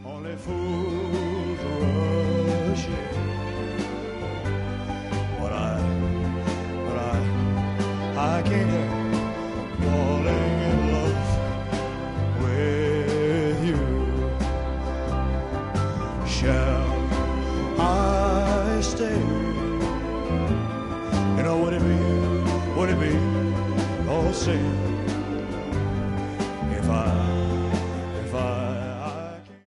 Only fools rush in. But I can't help falling in love with you. Shall I stay? You know, would it be all sin?